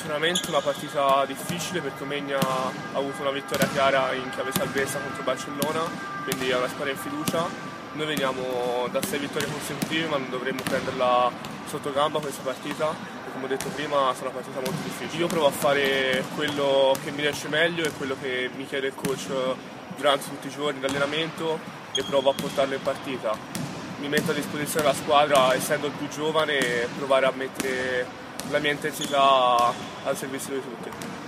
Sicuramente una partita difficile perché Omegna ha avuto una vittoria chiara in chiave salvezza contro Barcellona, quindi è una squadra in fiducia. Noi veniamo da 6 vittorie consecutive ma non dovremmo prenderla sotto gamba questa partita e come ho detto prima sarà una partita molto difficile. Io provo a fare quello che mi riesce meglio e quello che mi chiede il coach durante tutti i giorni di allenamento e provo a portarlo in partita. Mi metto a disposizione della squadra essendo il più giovane e provare a mettere la mia intensità al servizio di tutti.